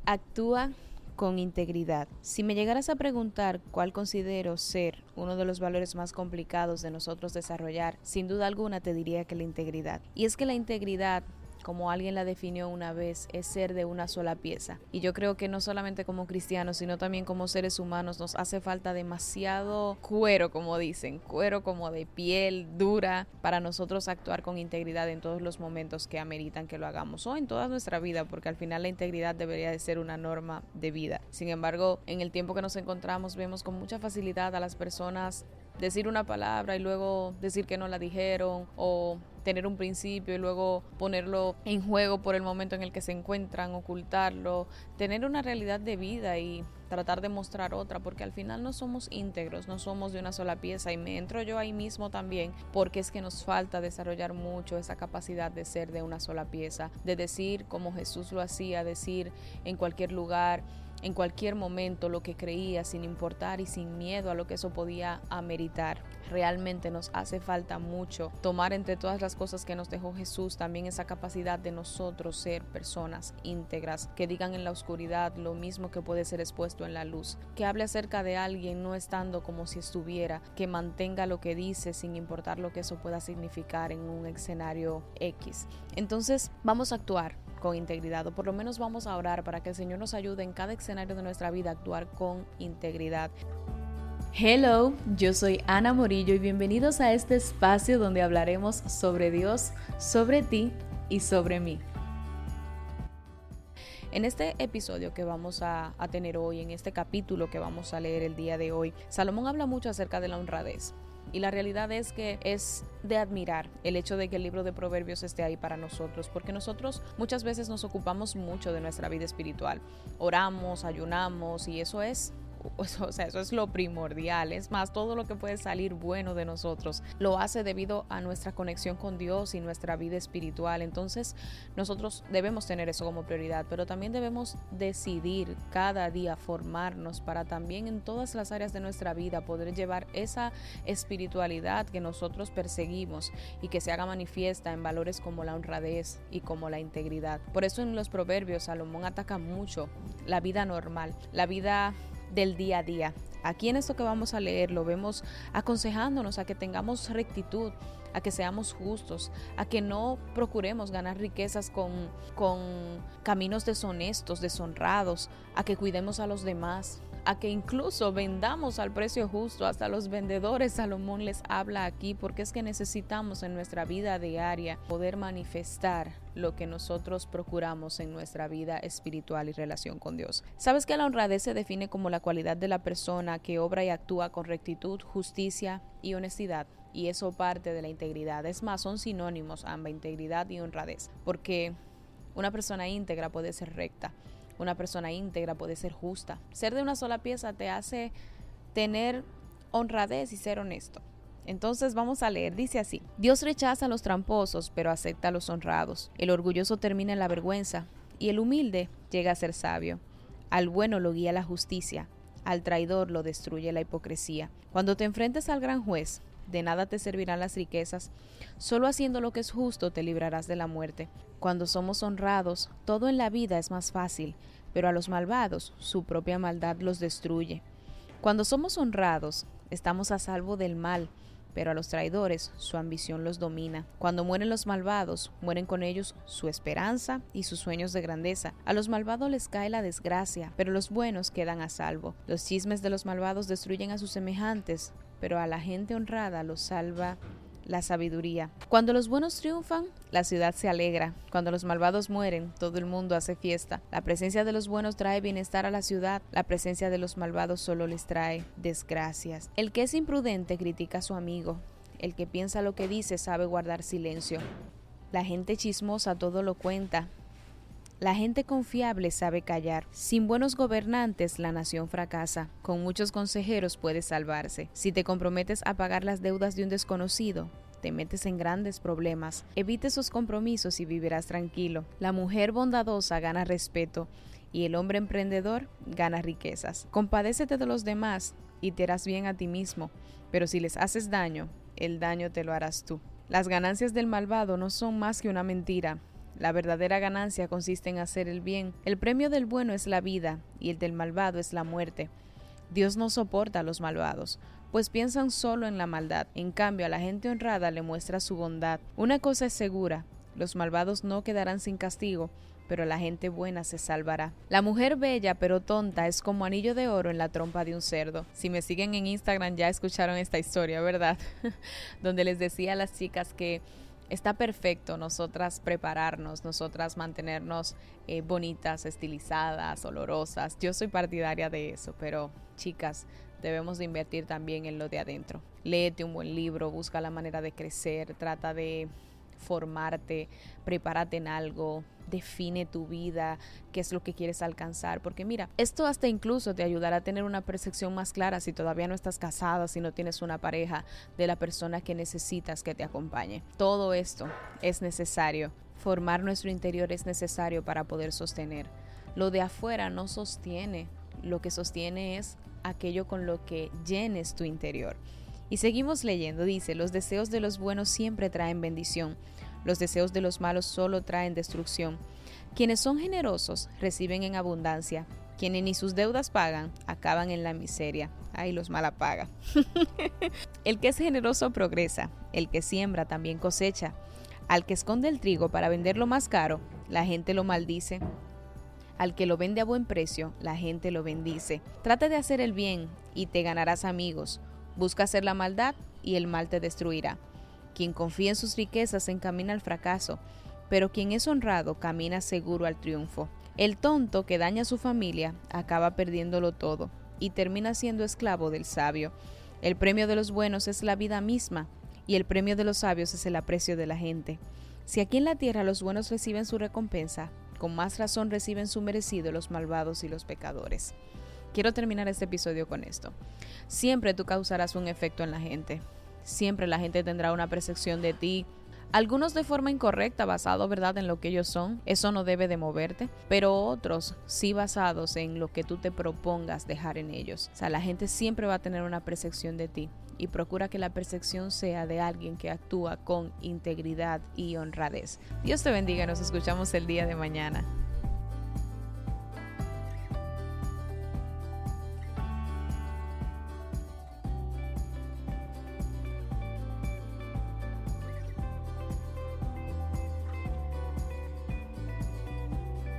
Actúa con integridad. Si me llegaras a preguntar cuál considero ser uno de los valores más complicados de nosotros desarrollar, sin duda alguna te diría que la integridad. Y es que la integridad, como alguien la definió una vez, es ser de una sola pieza. Y yo creo que no solamente como cristianos, sino también como seres humanos nos hace falta demasiado cuero, como dicen, cuero como de piel dura para nosotros actuar con integridad en todos los momentos que ameritan que lo hagamos o en toda nuestra vida, porque al final la integridad debería de ser una norma de vida. Sin embargo, en el tiempo que nos encontramos vemos con mucha facilidad a las personas decir una palabra y luego decir que no la dijeron, o tener un principio y luego ponerlo en juego por el momento en el que se encuentran, ocultarlo, tener una realidad de vida y tratar de mostrar otra, porque al final no somos íntegros, no somos de una sola pieza, y me entro yo ahí mismo también, porque es que nos falta desarrollar mucho esa capacidad de ser de una sola pieza, de decir como Jesús lo hacía, decir en cualquier lugar, en cualquier momento lo que creía, sin importar y sin miedo a lo que eso podía ameritar. Realmente nos hace falta mucho tomar entre todas las cosas que nos dejó Jesús también esa capacidad de nosotros ser personas íntegras, que digan en la oscuridad lo mismo que puede ser expuesto en la luz, que hable acerca de alguien no estando como si estuviera, que mantenga lo que dice sin importar lo que eso pueda significar en un escenario X. Entonces vamos a actuar con integridad, o por lo menos vamos a orar para que el Señor nos ayude en cada escenario de nuestra vida a actuar con integridad. Hello, yo soy Ana Morillo y bienvenidos a este espacio donde hablaremos sobre Dios, sobre ti y sobre mí. En este episodio que vamos a tener hoy, en este capítulo que vamos a leer el día de hoy, Salomón habla mucho acerca de la honradez. Y la realidad es que es de admirar el hecho de que el libro de Proverbios esté ahí para nosotros, porque nosotros muchas veces nos ocupamos mucho de nuestra vida espiritual. Oramos, ayunamos y eso es lo primordial. Es más, todo lo que puede salir bueno de nosotros lo hace debido a nuestra conexión con Dios y nuestra vida espiritual. Entonces nosotros debemos tener eso como prioridad, pero también debemos decidir cada día formarnos para también en todas las áreas de nuestra vida poder llevar esa espiritualidad que nosotros perseguimos y que se haga manifiesta en valores como la honradez y como la integridad. Por eso en los Proverbios Salomón ataca mucho la vida normal, la vida del día a día. Aquí en esto que vamos a leer lo vemos aconsejándonos a que tengamos rectitud, a que seamos justos, a que no procuremos ganar riquezas con caminos deshonestos, deshonrados, a que cuidemos a los demás, a que incluso vendamos al precio justo. Hasta los vendedores Salomón les habla aquí, porque es que necesitamos en nuestra vida diaria poder manifestar lo que nosotros procuramos en nuestra vida espiritual y relación con Dios. ¿Sabes que la honradez se define como la cualidad de la persona que obra y actúa con rectitud, justicia y honestidad? Y eso parte de la integridad. Es más, son sinónimos ambas, integridad y honradez, porque una persona íntegra puede ser recta, una persona íntegra puede ser justa. Ser de una sola pieza te hace tener honradez y ser honesto. Entonces vamos a leer, dice así: Dios rechaza a los tramposos, pero acepta a los honrados. El orgulloso termina en la vergüenza, y el humilde llega a ser sabio. Al bueno lo guía la justicia, al traidor lo destruye la hipocresía. Cuando te enfrentes al gran juez, de nada te servirán las riquezas, solo haciendo lo que es justo te librarás de la muerte. Cuando somos honrados, todo en la vida es más fácil, pero a los malvados su propia maldad los destruye. Cuando somos honrados, estamos a salvo del mal, pero a los traidores su ambición los domina. Cuando mueren los malvados, mueren con ellos su esperanza y sus sueños de grandeza. A los malvados les cae la desgracia, pero los buenos quedan a salvo. Los chismes de los malvados destruyen a sus semejantes, pero a la gente honrada los salva la sabiduría. Cuando los buenos triunfan, la ciudad se alegra. Cuando los malvados mueren, todo el mundo hace fiesta. La presencia de los buenos trae bienestar a la ciudad. La presencia de los malvados solo les trae desgracias. El que es imprudente critica a su amigo. El que piensa lo que dice sabe guardar silencio. La gente chismosa todo lo cuenta. La gente confiable sabe callar. Sin buenos gobernantes la nación fracasa. Con muchos consejeros puede salvarse. Si te comprometes a pagar las deudas de un desconocido, te metes en grandes problemas. Evite esos compromisos y vivirás tranquilo. La mujer bondadosa gana respeto y el hombre emprendedor gana riquezas. Compadécete de los demás y te harás bien a ti mismo, pero si les haces daño, el daño te lo harás tú. Las ganancias del malvado no son más que una mentira. La verdadera ganancia consiste en hacer el bien. El premio del bueno es la vida y el del malvado es la muerte. Dios no soporta a los malvados, pues piensan solo en la maldad. En cambio, a la gente honrada le muestra su bondad. Una cosa es segura, los malvados no quedarán sin castigo, pero la gente buena se salvará. La mujer bella pero tonta es como anillo de oro en la trompa de un cerdo. Si me siguen en Instagram ya escucharon esta historia, ¿verdad? Donde les decía a las chicas que está perfecto nosotras prepararnos, nosotras mantenernos bonitas, estilizadas, olorosas. Yo soy partidaria de eso, pero chicas, debemos de invertir también en lo de adentro. Léete un buen libro, busca la manera de crecer, trata de formarte, prepárate en algo, define tu vida, qué es lo que quieres alcanzar, porque mira, esto hasta incluso te ayudará a tener una percepción más clara si todavía no estás casada, si no tienes una pareja, de la persona que necesitas que te acompañe. Todo esto es necesario, formar nuestro interior es necesario para poder sostener. Lo de afuera no sostiene, lo que sostiene es aquello con lo que llenes tu interior. Y seguimos leyendo, dice, los deseos de los buenos siempre traen bendición, los deseos de los malos solo traen destrucción. Quienes son generosos reciben en abundancia, quienes ni sus deudas pagan, acaban en la miseria. Ay, los mala paga. El que es generoso progresa, el que siembra también cosecha. Al que esconde el trigo para venderlo más caro, la gente lo maldice. Al que lo vende a buen precio, la gente lo bendice. Trata de hacer el bien y te ganarás amigos. Busca hacer la maldad y el mal te destruirá. Quien confía en sus riquezas se encamina al fracaso, pero quien es honrado camina seguro al triunfo. El tonto que daña a su familia acaba perdiéndolo todo y termina siendo esclavo del sabio. El premio de los buenos es la vida misma y el premio de los sabios es el aprecio de la gente. Si aquí en la tierra los buenos reciben su recompensa, con más razón reciben su merecido los malvados y los pecadores. Quiero terminar este episodio con esto. Siempre tú causarás un efecto en la gente. Siempre la gente tendrá una percepción de ti. Algunos de forma incorrecta, basado, ¿verdad?, en lo que ellos son. Eso no debe de moverte. Pero otros sí basados en lo que tú te propongas dejar en ellos. O sea, la gente siempre va a tener una percepción de ti. Y procura que la percepción sea de alguien que actúa con integridad y honradez. Dios te bendiga. Nos escuchamos el día de mañana.